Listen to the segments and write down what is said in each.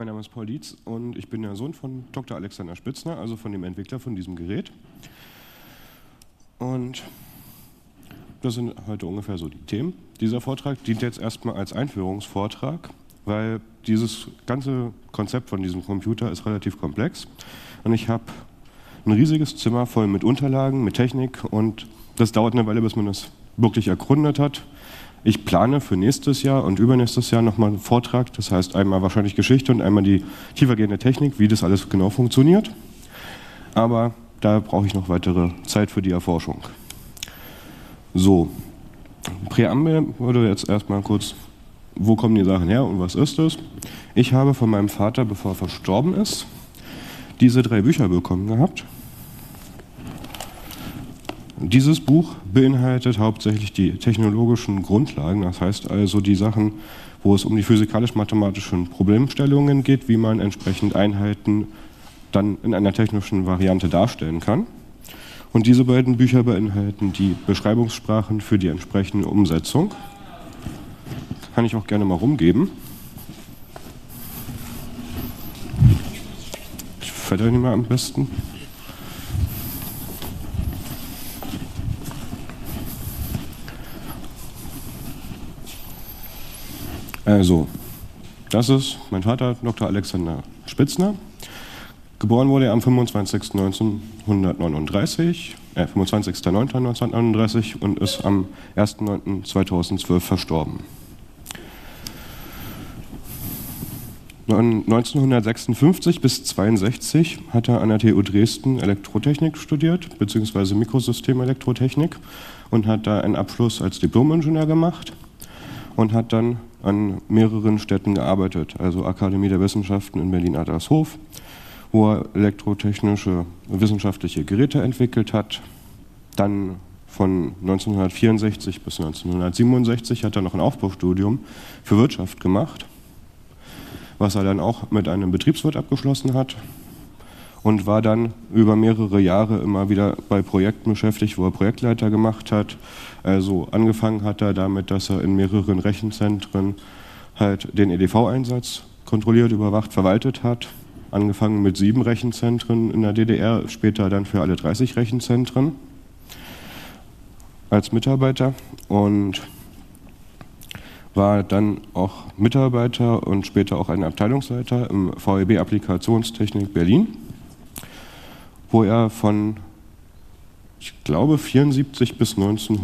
Mein Name ist Paul Dietz und ich bin der Sohn von Dr. Alexander Spitzner, also von dem Entwickler von diesem Gerät. Und das sind heute ungefähr so die Themen. Dieser Vortrag dient jetzt erstmal als Einführungsvortrag, weil dieses ganze Konzept von diesem Computer ist relativ komplex. Und ich habe ein riesiges Zimmer voll mit Unterlagen, mit Technik, und das dauert eine Weile, bis man das wirklich erkundet hat. Ich plane für nächstes Jahr und übernächstes Jahr nochmal einen Vortrag, das heißt einmal wahrscheinlich Geschichte und einmal die tiefergehende Technik, wie das alles genau funktioniert. Aber da brauche ich noch weitere Zeit für die Erforschung. So, Präambel würde jetzt erstmal kurz, wo kommen die Sachen her und was ist es? Ich habe von meinem Vater, bevor er verstorben ist, diese 3 Bücher bekommen gehabt. Dieses Buch beinhaltet hauptsächlich die technologischen Grundlagen, das heißt also die Sachen, wo es um die physikalisch-mathematischen Problemstellungen geht, wie man entsprechend Einheiten dann in einer technischen Variante darstellen kann. Und diese beiden Bücher beinhalten die Beschreibungssprachen für die entsprechende Umsetzung. Kann ich auch gerne mal rumgeben. Ich verdränge mal am besten. Also, das ist mein Vater, Dr. Alexander Spitzner. Geboren wurde er am 25.09.1939 und ist am 1.9.2012 verstorben. 1956 bis 1962 hat er an der TU Dresden Elektrotechnik studiert, beziehungsweise Mikrosystemelektrotechnik, und hat da einen Abschluss als Diplom-Ingenieur gemacht und hat dann an mehreren Städten gearbeitet, also Akademie der Wissenschaften in Berlin-Adlershof, wo er elektrotechnische wissenschaftliche Geräte entwickelt hat. Dann von 1964 bis 1967 hat er noch ein Aufbaustudium für Wirtschaft gemacht, was er dann auch mit einem Betriebswirt abgeschlossen hat, und war dann über mehrere Jahre immer wieder bei Projekten beschäftigt, wo er Projektleiter gemacht hat. Also angefangen hat er damit, dass er in mehreren Rechenzentren halt den EDV-Einsatz kontrolliert, überwacht, verwaltet hat. Angefangen mit 7 Rechenzentren in der DDR, später dann für alle 30 Rechenzentren als Mitarbeiter, und war dann auch Mitarbeiter und später auch ein Abteilungsleiter im VEB Applikationstechnik Berlin, wo er von, ich glaube, 74 bis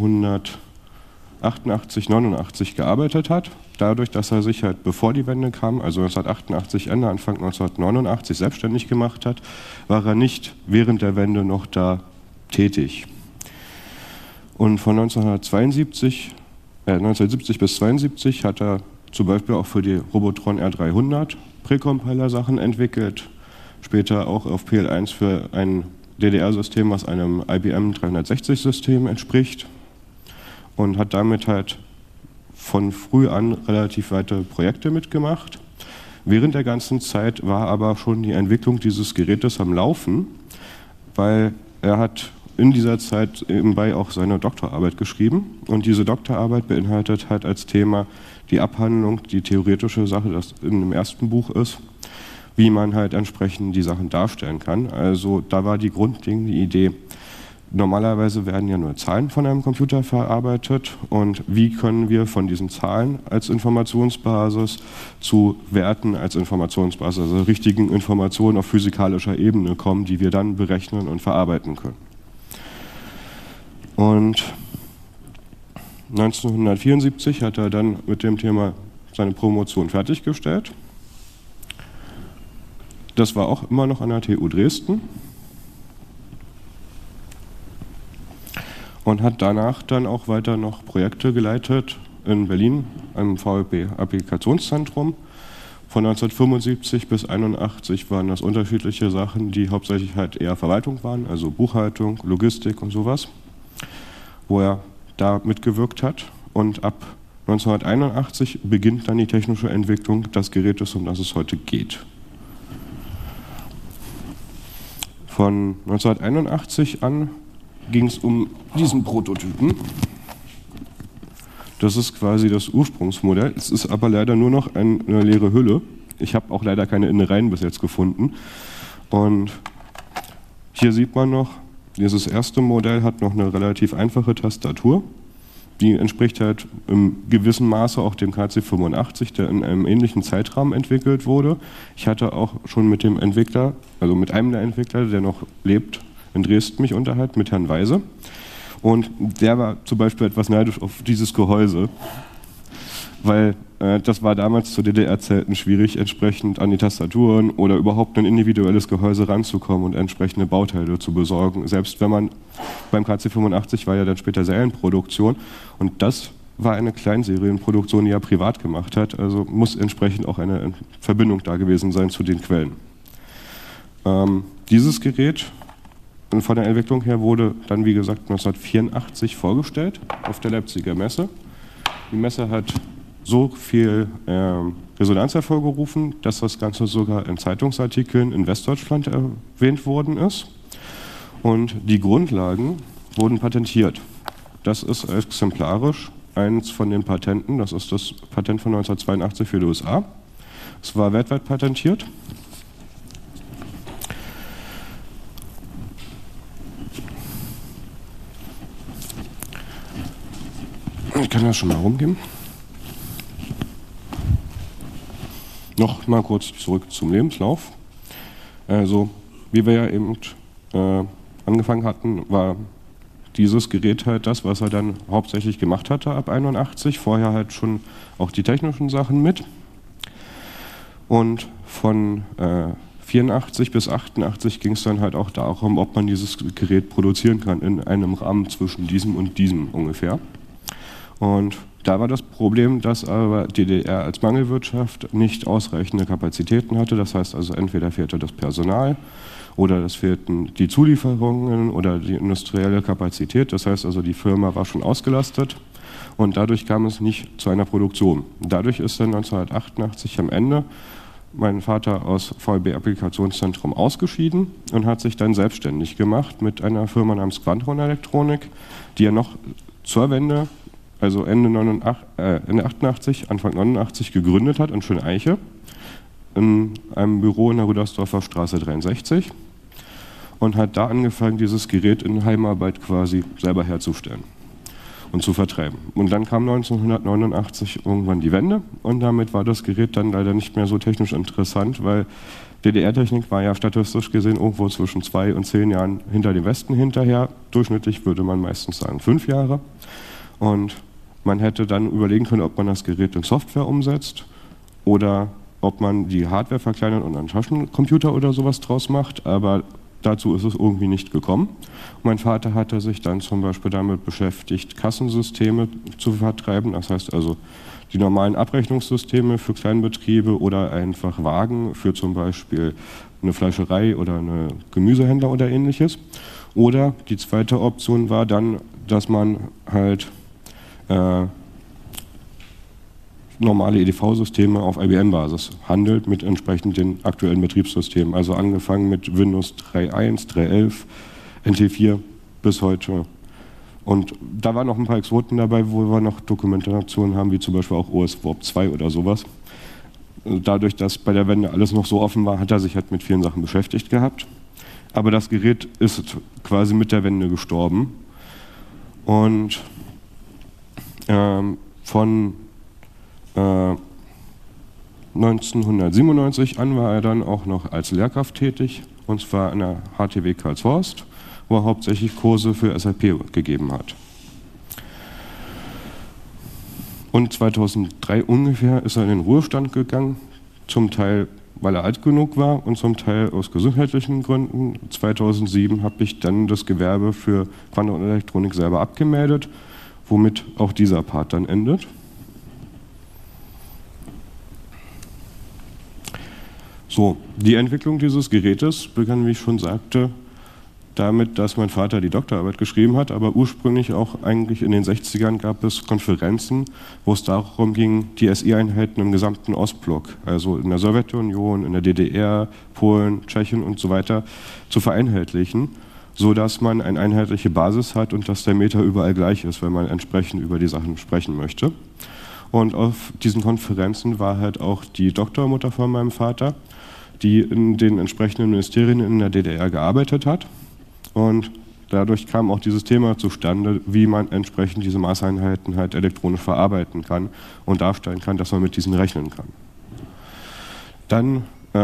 1988, 89 gearbeitet hat. Dadurch, dass er sich halt, bevor die Wende kam, also 1988 Ende, Anfang 1989 selbstständig gemacht hat, war er nicht während der Wende noch da tätig. Und von 1970 bis 1972 hat er zum Beispiel auch für die Robotron R300 Precompiler-Sachen entwickelt, später auch auf PL1 für ein DDR-System, was einem IBM 360-System entspricht, und hat damit halt von früh an relativ weite Projekte mitgemacht. Während der ganzen Zeit war aber schon die Entwicklung dieses Gerätes am Laufen, weil er hat in dieser Zeit nebenbei auch seine Doktorarbeit geschrieben, und diese Doktorarbeit beinhaltet halt als Thema die Abhandlung, die theoretische Sache, das in dem ersten Buch ist, wie man halt entsprechend die Sachen darstellen kann. Also da war die grundlegende Idee, normalerweise werden ja nur Zahlen von einem Computer verarbeitet, und wie können wir von diesen Zahlen als Informationsbasis zu Werten als Informationsbasis, also richtigen Informationen auf physikalischer Ebene kommen, die wir dann berechnen und verarbeiten können. Und 1974 hat er dann mit dem Thema seine Promotion fertiggestellt. Das war auch immer noch an der TU Dresden. Und hat danach dann auch weiter noch Projekte geleitet in Berlin am VEB Applikationszentrum. Von 1975 bis 1981 waren das unterschiedliche Sachen, die hauptsächlich halt eher Verwaltung waren, also Buchhaltung, Logistik und sowas, wo er da mitgewirkt hat. Und ab 1981 beginnt dann die technische Entwicklung des Gerätes, um das es heute geht. Von 1981 an ging es um diesen Prototypen. Das ist quasi das Ursprungsmodell. Es ist aber leider nur noch eine leere Hülle. Ich habe auch leider keine Innereien bis jetzt gefunden. Und hier sieht man noch, dieses erste Modell hat noch eine relativ einfache Tastatur. Die entspricht halt im gewissen Maße auch dem KC85, der in einem ähnlichen Zeitrahmen entwickelt wurde. Ich hatte auch schon mit dem Entwickler, also mit einem der Entwickler, der noch lebt, in Dresden mich unterhalten, mit Herrn Weise. Und der war zum Beispiel etwas neidisch auf dieses Gehäuse, weil das war damals zu DDR-Zeiten schwierig, entsprechend an die Tastaturen oder überhaupt ein individuelles Gehäuse ranzukommen und entsprechende Bauteile zu besorgen. Selbst wenn man beim KC85 war ja dann später Serienproduktion und das war eine Kleinserienproduktion, die er privat gemacht hat, also muss entsprechend auch eine Verbindung da gewesen sein zu den Quellen. Dieses Gerät von der Entwicklung her wurde dann, wie gesagt, 1984 vorgestellt auf der Leipziger Messe. Die Messe hat so viel Resonanz hervorgerufen, dass das Ganze sogar in Zeitungsartikeln in Westdeutschland erwähnt worden ist. Und die Grundlagen wurden patentiert. Das ist exemplarisch eins von den Patenten, das ist das Patent von 1982 für die USA. Es war weltweit patentiert. Ich kann das schon mal rumgeben. Noch mal kurz zurück zum Lebenslauf. Also, wie wir ja eben angefangen hatten, war dieses Gerät halt das, was er dann hauptsächlich gemacht hatte ab 81. Vorher halt schon auch die technischen Sachen mit. Und von 84 bis 88 ging es dann halt auch darum, ob man dieses Gerät produzieren kann in einem Rahmen zwischen diesem und diesem ungefähr. Und da war das Problem, dass aber DDR als Mangelwirtschaft nicht ausreichende Kapazitäten hatte. Das heißt also, entweder fehlte das Personal oder es fehlten die Zulieferungen oder die industrielle Kapazität. Das heißt also, die Firma war schon ausgelastet und dadurch kam es nicht zu einer Produktion. Dadurch ist dann 1988 am Ende mein Vater aus VLB Applikationszentrum ausgeschieden und hat sich dann selbstständig gemacht mit einer Firma namens Quantron Elektronik, die er noch zur Wende, also Ende 88, Anfang 89 gegründet hat in Schöneiche, in einem Büro in der Rüdersdorfer Straße 63 und hat da angefangen, dieses Gerät in Heimarbeit quasi selber herzustellen und zu vertreiben. Und dann kam 1989 irgendwann die Wende und damit war das Gerät dann leider nicht mehr so technisch interessant, weil DDR-Technik war ja statistisch gesehen irgendwo zwischen 2 und 10 Jahren hinter dem Westen hinterher. Durchschnittlich würde man meistens sagen 5 Jahre. Und man hätte dann überlegen können, ob man das Gerät in Software umsetzt oder ob man die Hardware verkleinert und einen Taschencomputer oder sowas draus macht, aber dazu ist es irgendwie nicht gekommen. Und mein Vater hatte sich dann zum Beispiel damit beschäftigt, Kassensysteme zu vertreiben, das heißt also die normalen Abrechnungssysteme für Kleinbetriebe oder einfach Wagen für zum Beispiel eine Fleischerei oder eine Gemüsehändler oder ähnliches. Oder die zweite Option war dann, dass man halt normale EDV-Systeme auf IBM-Basis handelt mit entsprechend den aktuellen Betriebssystemen. Also angefangen mit Windows 3.1, 3.11, NT4 bis heute. Und da waren noch ein paar Exoten dabei, wo wir noch Dokumentationen haben, wie zum Beispiel auch OS Warp 2 oder sowas. Dadurch, dass bei der Wende alles noch so offen war, hat er sich halt mit vielen Sachen beschäftigt gehabt. Aber das Gerät ist quasi mit der Wende gestorben. Und von 1997 an war er dann auch noch als Lehrkraft tätig, und zwar an der HTW Karlshorst, wo er hauptsächlich Kurse für SAP gegeben hat. Und 2003 ungefähr ist er in den Ruhestand gegangen, zum Teil weil er alt genug war und zum Teil aus gesundheitlichen Gründen. 2007 habe ich dann das Gewerbe für Quantron Elektronik selber abgemeldet, womit auch dieser Part dann endet. So, die Entwicklung dieses Gerätes begann, wie ich schon sagte, damit, dass mein Vater die Doktorarbeit geschrieben hat, aber ursprünglich auch eigentlich in den 60ern gab es Konferenzen, wo es darum ging, die SI-Einheiten im gesamten Ostblock, also in der Sowjetunion, in der DDR, Polen, Tschechien und so weiter, zu vereinheitlichen, sodass man eine einheitliche Basis hat und dass der Meter überall gleich ist, wenn man entsprechend über die Sachen sprechen möchte. Und auf diesen Konferenzen war halt auch die Doktormutter von meinem Vater, die in den entsprechenden Ministerien in der DDR gearbeitet hat. Und dadurch kam auch dieses Thema zustande, wie man entsprechend diese Maßeinheiten halt elektronisch verarbeiten kann und darstellen kann, dass man mit diesen rechnen kann. Dann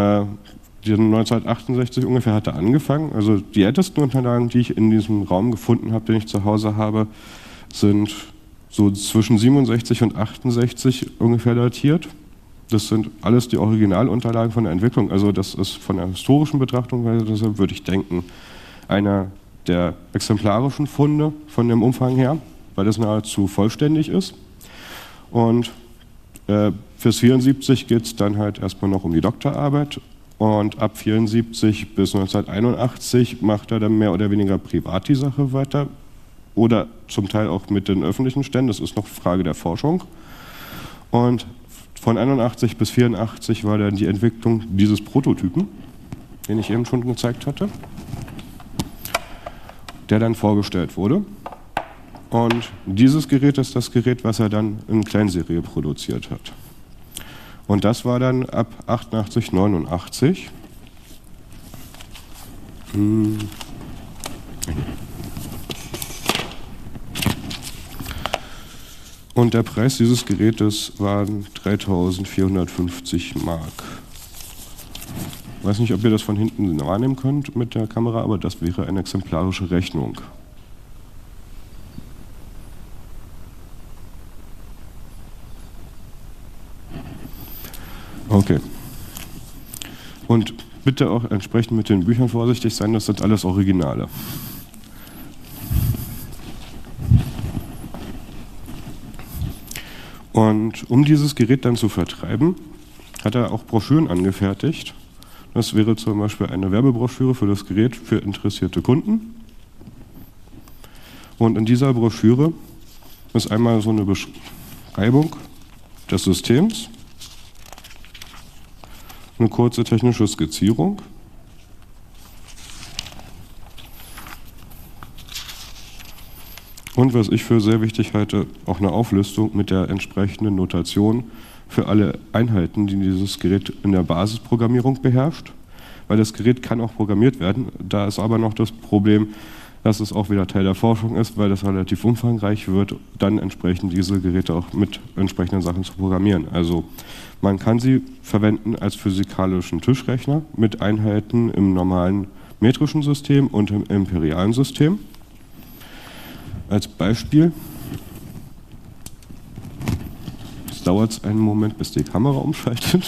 1968 ungefähr hat er angefangen. Also die ältesten Unterlagen, die ich in diesem Raum gefunden habe, den ich zu Hause habe, sind so zwischen 67 und 68 ungefähr datiert. Das sind alles die Originalunterlagen von der Entwicklung. Also das ist von der historischen Betrachtung, deshalb würde ich denken, einer der exemplarischen Funde von dem Umfang her, weil das nahezu vollständig ist. Und fürs 74 geht es dann halt erstmal noch um die Doktorarbeit. Und ab 74 bis 1981 macht er dann mehr oder weniger privat die Sache weiter. Oder zum Teil auch mit den öffentlichen Ständen, das ist noch Frage der Forschung. Und von 81 bis 84 war dann die Entwicklung dieses Prototypen, den ich eben schon gezeigt hatte, der dann vorgestellt wurde. Und dieses Gerät ist das Gerät, was er dann in Kleinserie produziert hat. Und das war dann ab 88, 89. Und der Preis dieses Gerätes waren 3.450 Mark. Ich weiß nicht, ob ihr das von hinten wahrnehmen könnt mit der Kamera, aber das wäre eine exemplarische Rechnung. Okay. Und bitte auch entsprechend mit den Büchern vorsichtig sein, das sind alles Originale. Und um dieses Gerät dann zu vertreiben, hat er auch Broschüren angefertigt. Das wäre zum Beispiel eine Werbebroschüre für das Gerät für interessierte Kunden. Und in dieser Broschüre ist einmal so eine Beschreibung des Systems, eine kurze technische Skizzierung und, was ich für sehr wichtig halte, auch eine Auflistung mit der entsprechenden Notation für alle Einheiten, die dieses Gerät in der Basisprogrammierung beherrscht, weil das Gerät kann auch programmiert werden. Da ist aber noch das Problem, dass es auch wieder Teil der Forschung ist, weil das relativ umfangreich wird, dann entsprechend diese Geräte auch mit entsprechenden Sachen zu programmieren. Also man kann sie verwenden als physikalischen Tischrechner mit Einheiten im normalen metrischen System und im imperialen System. Als Beispiel, es dauert einen Moment, bis die Kamera umschaltet.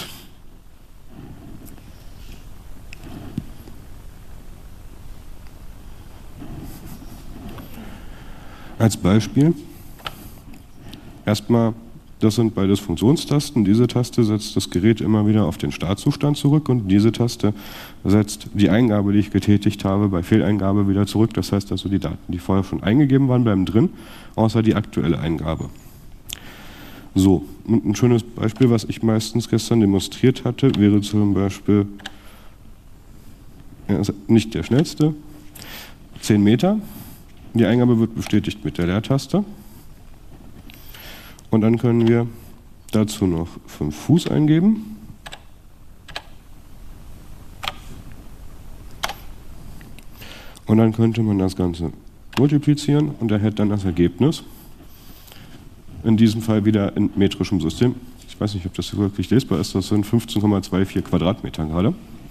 Als Beispiel, erstmal, das sind beides Funktionstasten. Diese Taste setzt das Gerät immer wieder auf den Startzustand zurück und diese Taste setzt die Eingabe, die ich getätigt habe, bei Fehleingabe wieder zurück. Das heißt also die Daten, die vorher schon eingegeben waren, bleiben drin, außer die aktuelle Eingabe. So, und ein schönes Beispiel, was ich meistens gestern demonstriert hatte, wäre zum Beispiel, nicht der schnellste, 10 Meter. Die Eingabe wird bestätigt mit der Leertaste. Und dann können wir dazu noch 5 Fuß eingeben. Und dann könnte man das Ganze multiplizieren und erhält dann das Ergebnis. In diesem Fall wieder in metrischem System. Ich weiß nicht, ob das wirklich lesbar ist. Das sind 15,24 Quadratmeter gerade.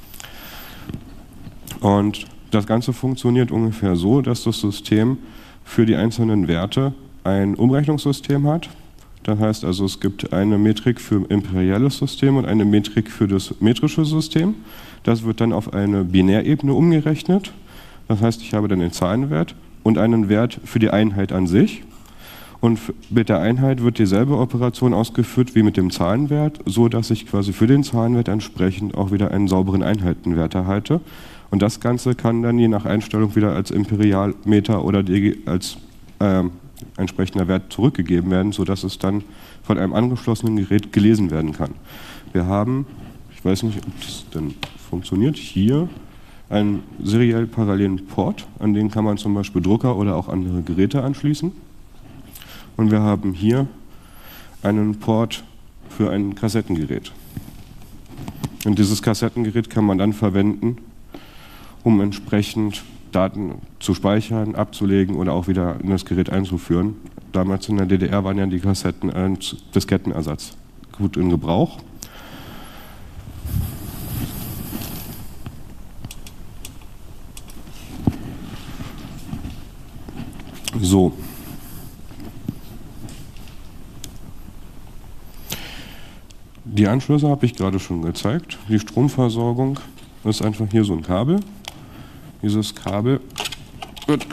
Und das Ganze funktioniert ungefähr so, dass das System für die einzelnen Werte ein Umrechnungssystem hat. Das heißt also, es gibt eine Metrik für imperiales System und eine Metrik für das metrische System. Das wird dann auf eine Binärebene umgerechnet. Das heißt, ich habe dann den Zahlenwert und einen Wert für die Einheit an sich. Und mit der Einheit wird dieselbe Operation ausgeführt wie mit dem Zahlenwert, so dass ich quasi für den Zahlenwert entsprechend auch wieder einen sauberen Einheitenwert erhalte. Und das Ganze kann dann je nach Einstellung wieder als Imperialmeter oder als entsprechender Wert zurückgegeben werden, sodass es dann von einem angeschlossenen Gerät gelesen werden kann. Wir haben, ich weiß nicht, ob das denn funktioniert, hier einen seriell parallelen Port, an den kann man zum Beispiel Drucker oder auch andere Geräte anschließen. Und wir haben hier einen Port für ein Kassettengerät. Und dieses Kassettengerät kann man dann verwenden, um entsprechend Daten zu speichern, abzulegen oder auch wieder in das Gerät einzuführen. Damals in der DDR waren ja die Kassetten als Diskettenersatz gut in Gebrauch. So. Die Anschlüsse habe ich gerade schon gezeigt. Die Stromversorgung ist einfach hier so ein Kabel. Dieses Kabel wird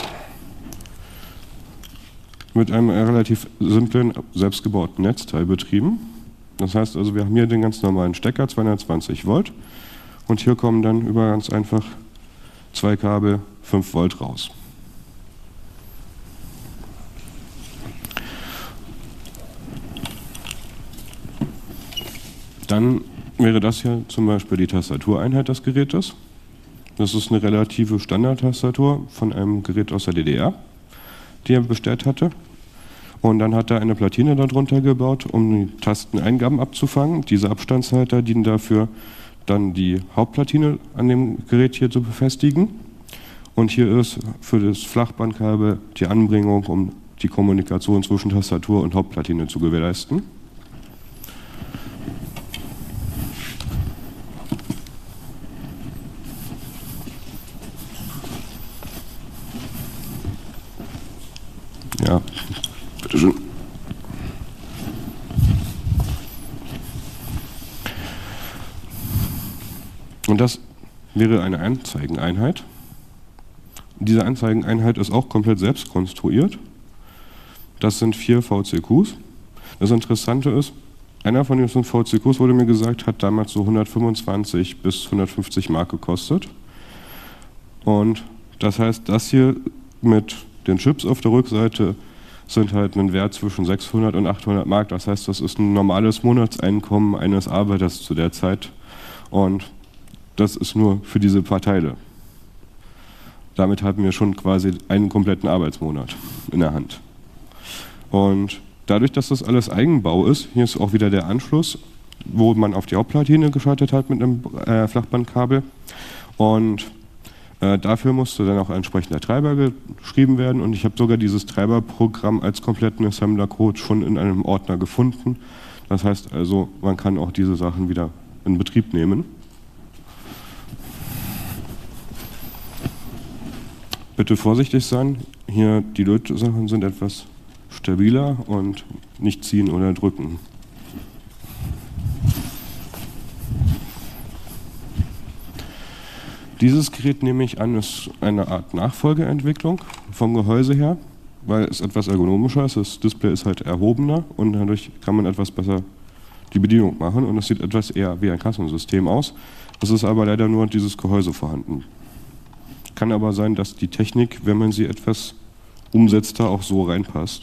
mit einem relativ simplen, selbstgebauten Netzteil betrieben. Das heißt also, wir haben hier den ganz normalen Stecker, 220 Volt. Und hier kommen dann über ganz einfach 2 Kabel 5 Volt raus. Dann wäre das hier zum Beispiel die Tastatureinheit des Gerätes. Das ist eine relative Standardtastatur von einem Gerät aus der DDR, die er bestellt hatte. Und dann hat er eine Platine darunter gebaut, um die Tasteneingaben abzufangen. Diese Abstandshalter dienen dafür, dann die Hauptplatine an dem Gerät hier zu befestigen. Und hier ist für das Flachbandkabel die Anbringung, um die Kommunikation zwischen Tastatur und Hauptplatine zu gewährleisten. Ja, bitteschön. Und das wäre eine Anzeigeneinheit. Diese Anzeigeneinheit ist auch komplett selbst konstruiert. Das sind 4 VCQs. Das Interessante ist, einer von diesen VCQs, wurde mir gesagt, hat damals so 125 bis 150 Mark gekostet. Und das heißt, das hier mit den Chips auf der Rückseite sind halt ein Wert zwischen 600 und 800 Mark. Das heißt, das ist ein normales Monatseinkommen eines Arbeiters zu der Zeit. Und das ist nur für diese paar Teile. Damit hatten wir schon quasi einen kompletten Arbeitsmonat in der Hand. Und dadurch, dass das alles Eigenbau ist, hier ist auch wieder der Anschluss, wo man auf die Hauptplatine geschaltet hat mit einem Flachbandkabel. Und dafür musste dann auch ein entsprechender Treiber geschrieben werden. Und ich habe sogar dieses Treiberprogramm als kompletten Assembler-Code schon in einem Ordner gefunden. Das heißt also, man kann auch diese Sachen wieder in Betrieb nehmen. Bitte vorsichtig sein, hier die Lötsachen sind etwas stabiler und nicht ziehen oder drücken. Dieses Gerät, nehme ich an, ist eine Art Nachfolgeentwicklung vom Gehäuse her, weil es etwas ergonomischer ist, das Display ist halt erhobener und dadurch kann man etwas besser die Bedienung machen und es sieht etwas eher wie ein Kassensystem aus. Es ist aber leider nur dieses Gehäuse vorhanden. Kann aber sein, dass die Technik, wenn man sie etwas umsetzt, da auch so reinpasst.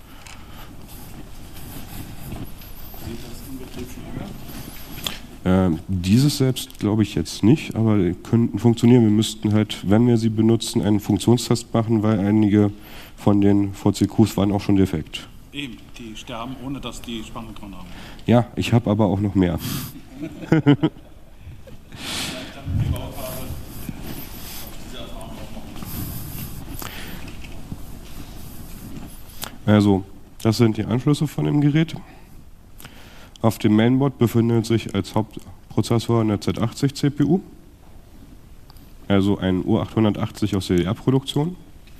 Sieht das im Betrieb schon länger? Dieses selbst glaube ich jetzt nicht, aber die könnten funktionieren. Wir müssten halt, wenn wir sie benutzen, einen Funktionstest machen, weil einige von den VCQs waren auch schon defekt. Eben, die sterben, ohne dass die Spannung dran haben. Ja, ich habe aber auch noch mehr. Also, das sind die Anschlüsse von dem Gerät. Auf dem Mainboard befindet sich als Hauptprozessor eine Z80 CPU, also ein U880 aus DDR-Produktion.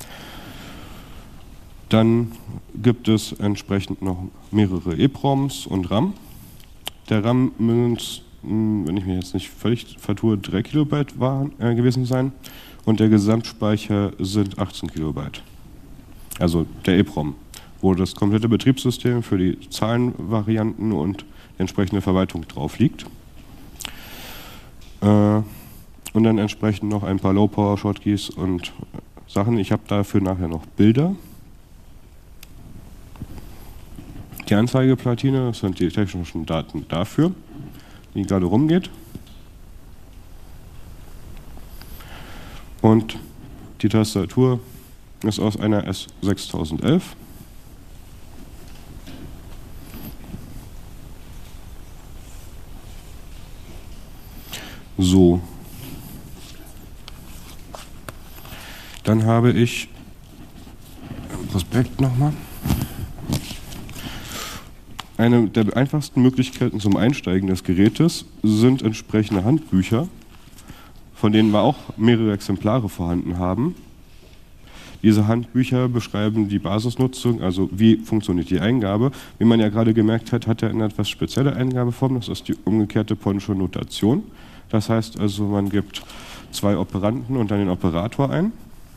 Dann gibt es entsprechend noch mehrere EPROMs und RAM. Der RAM müsste, wenn ich mich jetzt nicht völlig vertue, 3 Kilobyte gewesen sein und der Gesamtspeicher sind 18 Kilobyte. Also der EPROM, wo das komplette Betriebssystem für die Zahlenvarianten und die entsprechende Verwaltung drauf liegt. Und dann entsprechend noch ein paar Low-Power-Shotkeys und Sachen. Ich habe dafür nachher noch Bilder. Die Anzeigeplatine, das sind die technischen Daten dafür, die gerade rumgeht. Und die Tastatur ist aus einer S6011. So. Dann habe ich Prospekt nochmal. Eine der einfachsten Möglichkeiten zum Einsteigen des Gerätes sind entsprechende Handbücher, von denen wir auch mehrere Exemplare vorhanden haben. Diese Handbücher beschreiben die Basisnutzung, also wie funktioniert die Eingabe. Wie man ja gerade gemerkt hat, hat er eine etwas spezielle Eingabeform, das ist die umgekehrte Poncho Notation. Das heißt also, man gibt 2 Operanten und dann den Operator ein.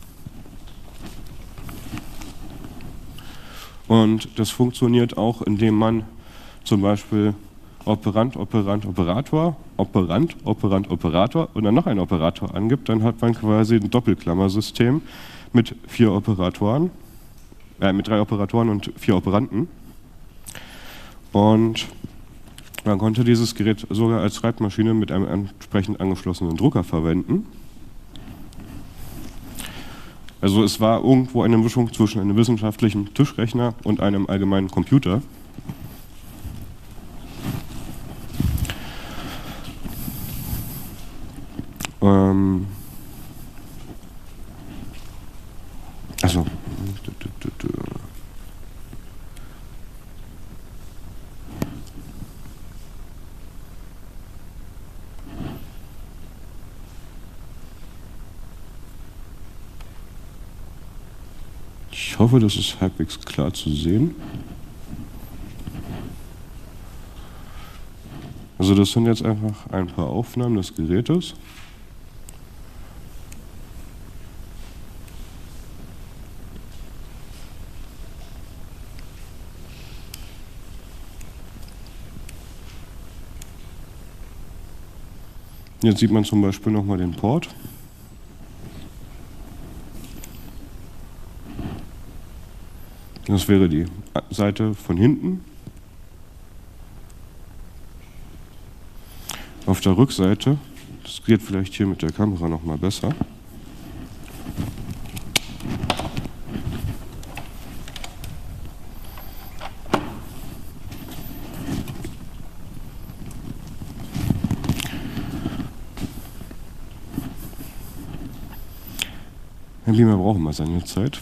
Und das funktioniert auch, indem man zum Beispiel Operant, Operant, Operator, Operant, Operant, Operator und dann noch einen Operator angibt. Dann hat man quasi ein Doppelklammersystem mit 4 Operatoren, mit 3 Operatoren und 4 Operanten. Und man konnte dieses Gerät sogar als Schreibmaschine mit einem entsprechend angeschlossenen Drucker verwenden. Also es war irgendwo eine Mischung zwischen einem wissenschaftlichen Tischrechner und einem allgemeinen Computer. Also ich hoffe, das ist halbwegs klar zu sehen. Also das sind jetzt einfach ein paar Aufnahmen des Gerätes. Jetzt sieht man zum Beispiel nochmal den Port. Das wäre die Seite von hinten. Auf der Rückseite, das geht vielleicht hier mit der Kamera noch mal besser. Herr Beamer brauchen wir seine Zeit.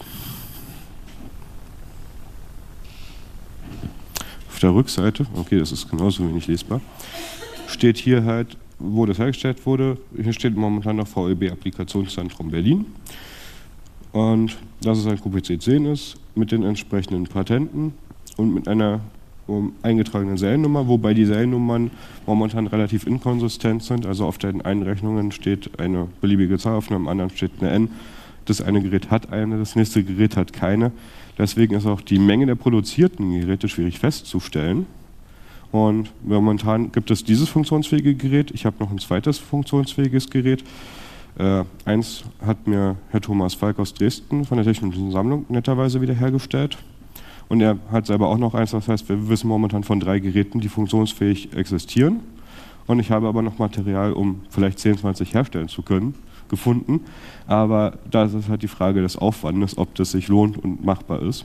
Auf der Rückseite, okay, das ist genauso wenig lesbar, steht hier halt, wo das hergestellt wurde. Hier steht momentan noch VEB Applikationszentrum Berlin. Und dass es ein QPC-10 ist, mit den entsprechenden Patenten und mit einer eingetragenen Seriennummer, wobei die Seriennummern momentan relativ inkonsistent sind. Also auf den einen Rechnungen steht eine beliebige Zahl, auf einem anderen steht eine N. Das eine Gerät hat eine, das nächste Gerät hat keine. Deswegen ist auch die Menge der produzierten Geräte schwierig festzustellen. Und momentan gibt es dieses funktionsfähige Gerät. Ich habe noch ein zweites funktionsfähiges Gerät. Eins hat mir Herr Thomas Falk aus Dresden von der Technischen Sammlung netterweise wiederhergestellt. Und er hat selber auch noch eins, das heißt, wir wissen momentan von 3 Geräten, die funktionsfähig existieren. Und ich habe aber noch Material, um vielleicht 10, 20 herstellen zu können, gefunden. Aber da ist es halt die Frage des Aufwandes, ob das sich lohnt und machbar ist.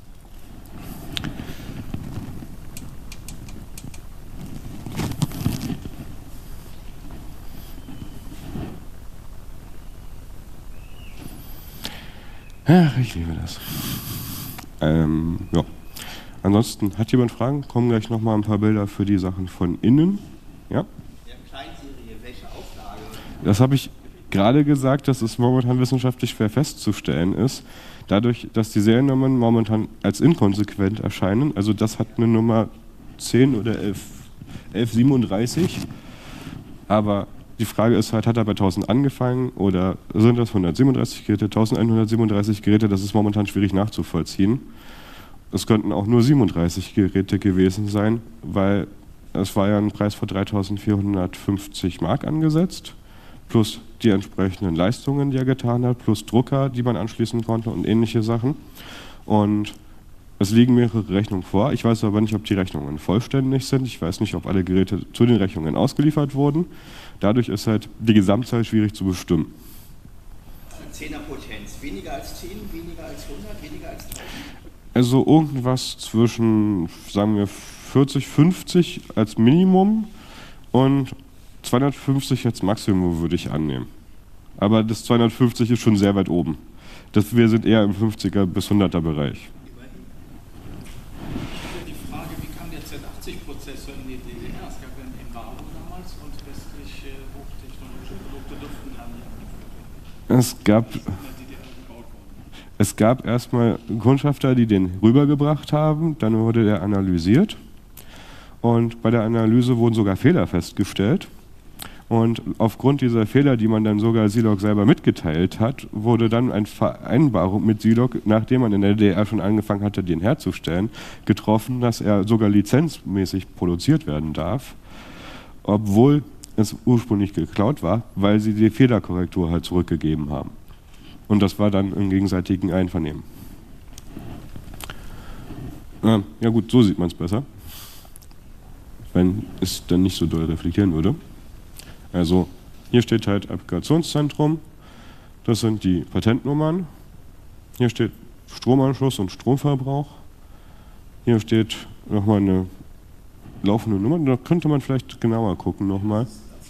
Ach, ich liebe das. Ja. Ansonsten, hat jemand Fragen? Kommen gleich nochmal ein paar Bilder für die Sachen von innen. Ja? Der Kleinserie, welche Auflage? Das habe ich gerade gesagt, dass es momentan wissenschaftlich schwer festzustellen ist. Dadurch, dass die Seriennummern momentan als inkonsequent erscheinen. Also das hat eine Nummer 10 oder 1137. Aber die Frage ist halt, hat er bei 1000 angefangen oder sind das 137 Geräte, 1137 Geräte? Das ist momentan schwierig nachzuvollziehen. Es könnten auch nur 37 Geräte gewesen sein, weil es war ja ein Preis von 3.450 Mark angesetzt, plus die entsprechenden Leistungen, die er getan hat, plus Drucker, die man anschließen konnte und ähnliche Sachen. Und es liegen mehrere Rechnungen vor. Ich weiß aber nicht, ob die Rechnungen vollständig sind. Ich weiß nicht, ob alle Geräte zu den Rechnungen ausgeliefert wurden. Dadurch ist halt die Gesamtzahl schwierig zu bestimmen. 10er Potenz, weniger als 10, weniger als 100, weniger als 1000? Also irgendwas zwischen, sagen wir, 40, 50 als Minimum und 250 jetzt Maximum würde ich annehmen. Aber das 250 ist schon sehr weit oben. Wir sind eher im 50er bis 100er Bereich. Die Frage, wie kam der Z80-Prozessor in die DDR? Es gab ja ein Embargo damals und westliche hochtechnologische Produkte durften da nicht angeführt werden. Es gab erstmal Kundschafter, die den rübergebracht haben, dann wurde der analysiert und bei der Analyse wurden sogar Fehler festgestellt. Und aufgrund dieser Fehler, die man dann sogar Zilog selber mitgeteilt hat, wurde dann eine Vereinbarung mit Zilog, nachdem man in der DDR schon angefangen hatte, den herzustellen, getroffen, dass er sogar lizenzmäßig produziert werden darf, obwohl es ursprünglich geklaut war, weil sie die Fehlerkorrektur halt zurückgegeben haben. Und das war dann im gegenseitigen Einvernehmen. Ja gut, so sieht man es besser, wenn es dann nicht so doll reflektieren würde. Also hier steht halt Applikationszentrum, das sind die Patentnummern, hier steht Stromanschluss und Stromverbrauch, hier steht nochmal eine laufende Nummer, da könnte man vielleicht genauer gucken nochmal.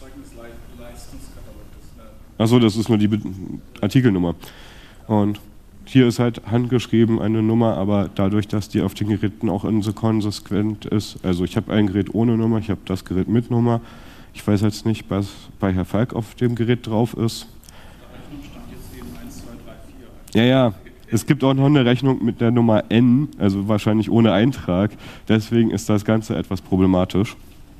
Achso, das ist nur die Artikelnummer. Und hier ist halt handgeschrieben eine Nummer, aber dadurch, dass die auf den Geräten auch konsequent ist, also ich habe ein Gerät ohne Nummer, ich habe das Gerät mit Nummer. Ich weiß jetzt nicht, was bei Herr Falk auf dem Gerät drauf ist. Ja, es gibt auch noch eine Rechnung mit der Nummer N, also wahrscheinlich ohne Eintrag. Deswegen ist das Ganze etwas problematisch.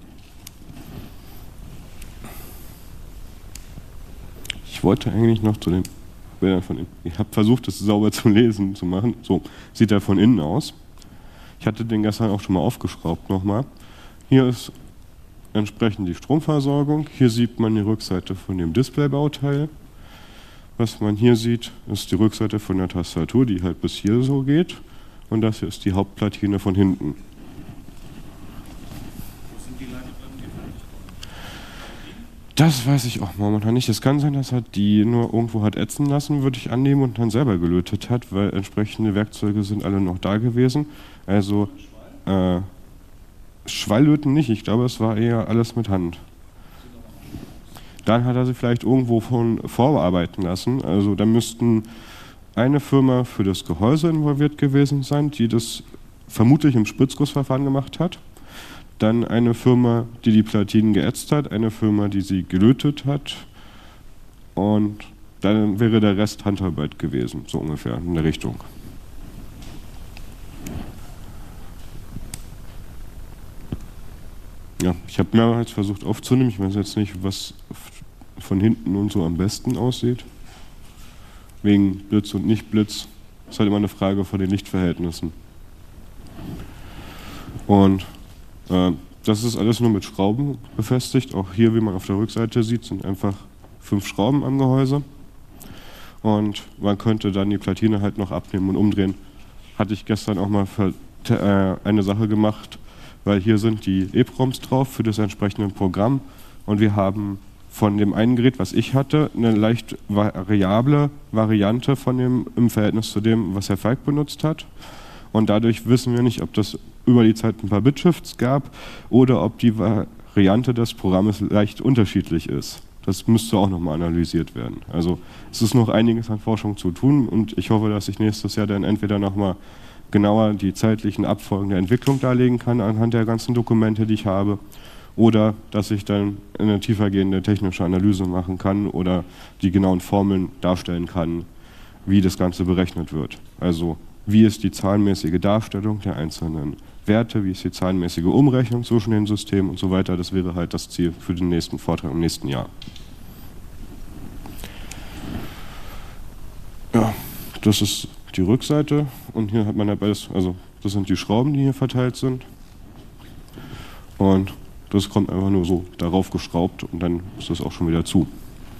Ich wollte eigentlich noch zu den Bildern von innen. Ich habe versucht, das sauber zu lesen, zu machen. So sieht er von innen aus. Ich hatte den gestern auch schon mal aufgeschraubt nochmal. Hier ist entsprechend die Stromversorgung. Hier sieht man die Rückseite von dem Displaybauteil. Was man hier sieht, ist die Rückseite von der Tastatur, die halt bis hier so geht. Und das hier ist die Hauptplatine von hinten. Das weiß ich auch momentan nicht. Es kann sein, dass er die nur irgendwo hat ätzen lassen, würde ich annehmen, und dann selber gelötet hat, weil entsprechende Werkzeuge sind alle noch da gewesen. Also Schwalllöten nicht, ich glaube, es war eher alles mit Hand. Dann hat er sie vielleicht irgendwo vorbearbeiten lassen. Also da müssten eine Firma für das Gehäuse involviert gewesen sein, die das vermutlich im Spritzgussverfahren gemacht hat. Dann eine Firma, die die Platinen geätzt hat, eine Firma, die sie gelötet hat. Und dann wäre der Rest Handarbeit gewesen, so ungefähr in der Richtung. Ja, ich habe mehrmals versucht aufzunehmen. Ich weiß jetzt nicht, was von hinten und so am besten aussieht. Wegen Blitz und Nicht-Blitz. Das ist halt immer eine Frage von den Lichtverhältnissen. Und das ist alles nur mit Schrauben befestigt. Auch hier, wie man auf der Rückseite sieht, sind einfach 5 Schrauben am Gehäuse. Und man könnte dann die Platine halt noch abnehmen und umdrehen. Hatte ich gestern auch mal für eine Sache gemacht, weil hier sind die EEPROMs drauf für das entsprechende Programm. Und wir haben von dem einen Gerät, was ich hatte, eine leicht variable Variante von dem im Verhältnis zu dem, was Herr Falk benutzt hat. Und dadurch wissen wir nicht, ob das über die Zeit ein paar Bitshifts gab oder ob die Variante des Programmes leicht unterschiedlich ist. Das müsste auch nochmal analysiert werden. Also es ist noch einiges an Forschung zu tun und ich hoffe, dass ich nächstes Jahr dann entweder nochmal genauer die zeitlichen Abfolgen der Entwicklung darlegen kann anhand der ganzen Dokumente, die ich habe, oder dass ich dann eine tiefergehende technische Analyse machen kann oder die genauen Formeln darstellen kann, wie das Ganze berechnet wird. Also wie ist die zahlenmäßige Darstellung der einzelnen Werte, wie ist die zahlenmäßige Umrechnung zwischen den Systemen und so weiter. Das wäre halt das Ziel für den nächsten Vortrag im nächsten Jahr. Ja, das ist die Rückseite und hier hat man halt beides, also das sind die Schrauben, die hier verteilt sind. Und das kommt einfach nur so darauf geschraubt und dann ist das auch schon wieder zu.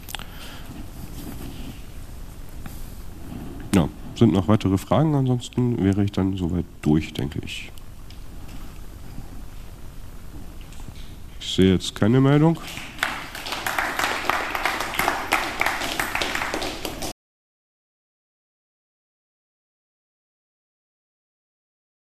Ja, sind noch weitere Fragen? Ansonsten wäre ich dann soweit durch, denke ich. Ich sehe jetzt keine Meldung.